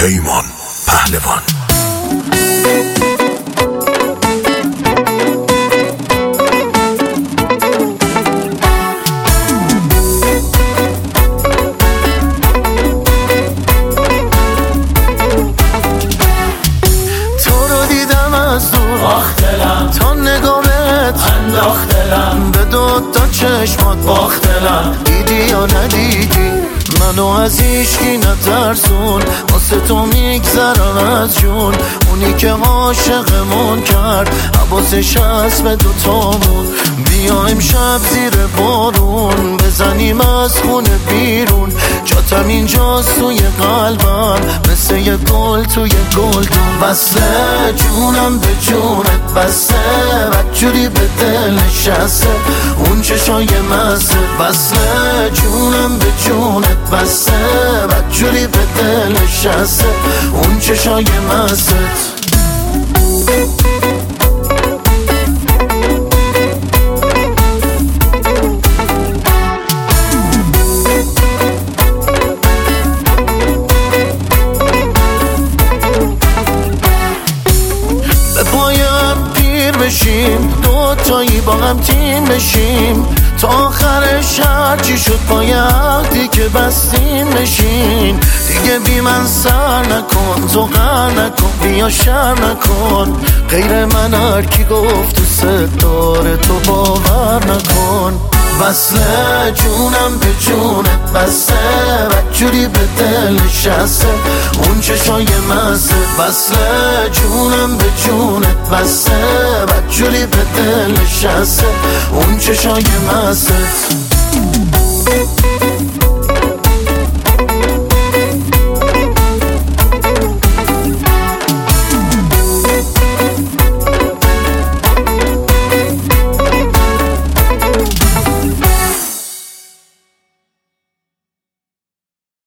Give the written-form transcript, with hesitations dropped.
پیمان پهلوان. تو رو دیدم از دور باختلم تا نگامت انداختلم به دوتا چشمات باختلم دیدی یا ندیدی منو از هیچکی نترسون واسه تو میگذرم از جون اونی که عاشقمون کرد حواسش هست به دوتامون بیایم شب زیر بارون بزنیم از خونه بیرون جاتم اینجاست توی قلبم مثل یه گل توی گلدون بسته جونم به جونت بسته بدجوری به دل نشسته اون چشای مزه بسته جونم به جونت بسته بدجوری به دل نشسته اون چشای مزه به پایم پیر بشیم دوتایی با هم تیم بشیم تا آخرش هرچی شد پای عهدی که بستیم بشین دیگه بی من سر نکن تو غر نکن بیا شر نکن غیر من هر کی گفت تو ستاره تو باور نکن وصله جونم به جونت بسته بدجوری به دل نشسته اون چشای مزه وصله جونم به جونت بسته بدجوری به دل نشسته اون چشای مزه